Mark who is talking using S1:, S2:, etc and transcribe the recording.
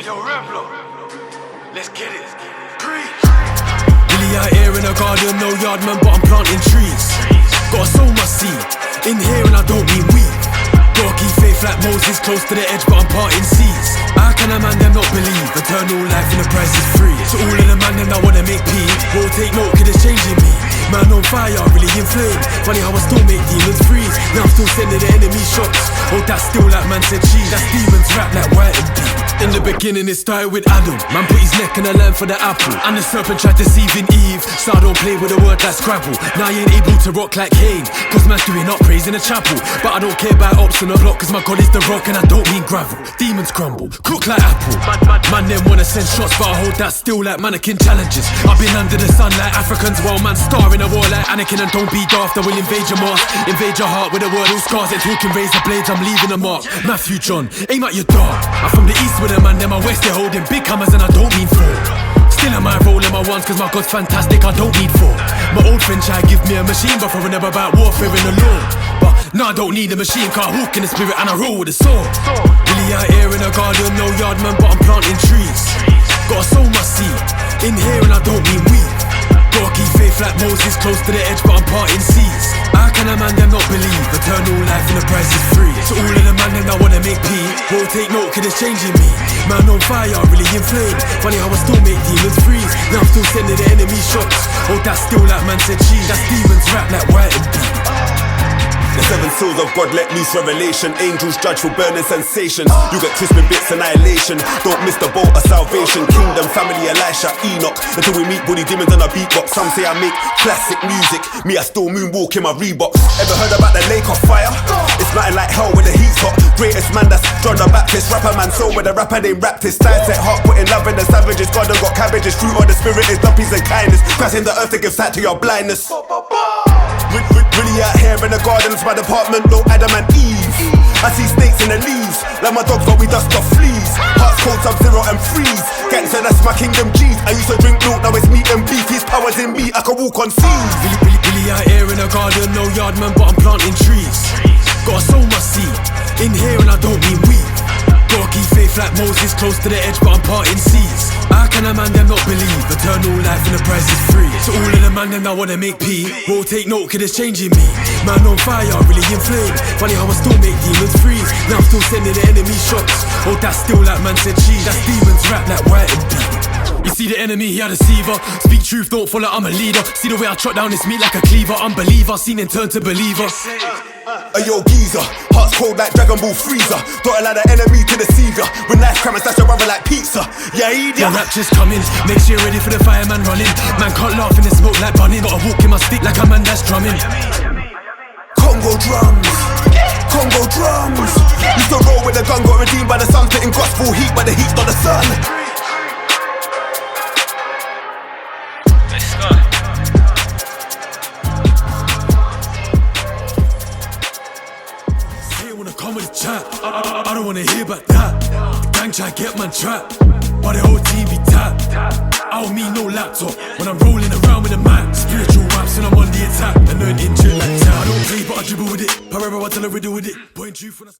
S1: Yo, Reblo, let's get it. Preach.
S2: Really out here in a garden, no yard man, but I'm planting trees. Gotta sow my seed, in here and I don't mean weed. Gotta keep faith like Moses, close to the edge, but I'm parting seas. How can a man them not believe? Eternal life and the price is free. So all of the man them that wanna make P, won't take note, cause it's changing me. Man on fire, really inflamed. Funny how I still make demons freeze. Now I'm still sending the enemy shots. Oh, that's still like man said cheese. That's demons rap like white and deep. In the beginning it started with Adam. Man put his neck in the lamb for the apple. And the serpent tried deceiving Eve. So I don't play with a word like Scrabble. Now you ain't able to rock like Cain, cause man's doing up praise in the chapel. But I don't care about ops on the block, cause my God is the rock and I don't mean gravel. Demons crumble, cook like apple. Man them wanna send shots, but I hold that still like mannequin challenges. I've been under the sun like Africans, while man starring a war like Anakin. And don't be daft, I will invade your mask. Invade your heart with a word, all scars. Ain't talking razor blades, I'm leaving a mark. Matthew John, aim at your dog. I'm from the east with a man, them my west, they're holding big hammers and I don't mean four. Still am I rolling my ones, cause my God's fantastic, I don't need four. My old friend tried give me a machine, but throwing up about warfare in the law. But no, I don't need a machine, cause I walk in the spirit and I roll with a sword. Really out here in a garden, no yard man, but I'm planting trees. Gotta sow my seed, in here and I don't mean weed. Gotta keep faith like Moses, close to the edge, but I'm parting seas. How can a man them not believe? Eternal life and the price is free. So all of the man them that wanna make P, won't take note, cause it's changing me. Man on fire, really inflamed. Funny how I still make demons freeze. Now I'm still sending the enemy shots. Oh, that's still like man said cheese. That's demons rap like white and deep.
S3: The seven seals of God let loose revelation. Angels judge for burning sensations. You get crisping bits, annihilation. Don't miss the boat of salvation. Kingdom, family, Elisha, Enoch. Until we meet Buddy Demons on a beatbox. Some say I make classic music. Me, I still moonwalk in my Reeboks. Ever heard about the lake of fire? It's nothing like hell when the heat's hot. Greatest man, that's John the Baptist. Rapper man, soul with a rapper named Raptist. Time set heart, putting love in the savages. God done got cabbages. Fruit of the spirit is love, peace and kindness. Crashing the earth to give sight to your blindness. Really out here in the gardens, my department, no Adam and Eve. I see snakes in the leaves, like my dogs got me dust off fleas. Hearts cold, Sub-Zero and freeze. Gangster, that's my kingdom G's. I used to drink milk, now it's meat and beef. His power's in me, I can walk on seas.
S2: Really out here in a garden, no yard man, but I'm planting trees. Gotta sow my seed, in here and I don't mean weed. Gotta keep faith like Moses, close to the edge, but I'm parting seas. How can a man them not believe? Eternal life and the price is free. So all of the man them that wanna make P, won't take note, cause it's changing me. Man on fire, really inflamed. Funny how I still make demons freeze. Now I'm still sending the enemy shots. Oh, that's still like man said cheese. That's demons rap like white and deep. You see the enemy, he a deceiver. Speak truth, don't follow, I'm a leader. See the way I trot down this meat like a cleaver. Unbeliever, seen him turn to believer.
S3: Yo, geezer, hearts cold like Dragon Ball Freezer. Don't allow the enemy to deceive ya. When life cram and stash your brother like pizza. Yeah, idiot.
S2: The rapture's coming, make sure you're ready for the fireman running. Man can't laugh in the smoke like bunning. Gotta walk in my stick like a man that's drumming.
S3: Congo drums, Congo drums. Used to roll with the gun, got redeemed by the sun. Spitting gospel heat, but the heat's not the sun.
S1: Let's go.
S2: Come with the chat, I don't wanna hear about that. The gang try get man trapped, but the whole team be tapped. I don't mean no laptop when I'm rolling around with a man. Spiritual raps when I'm on the attack. Anointing chill like that. I don't play but I dribble with it. Forever I tell a riddle with it. Point truth when I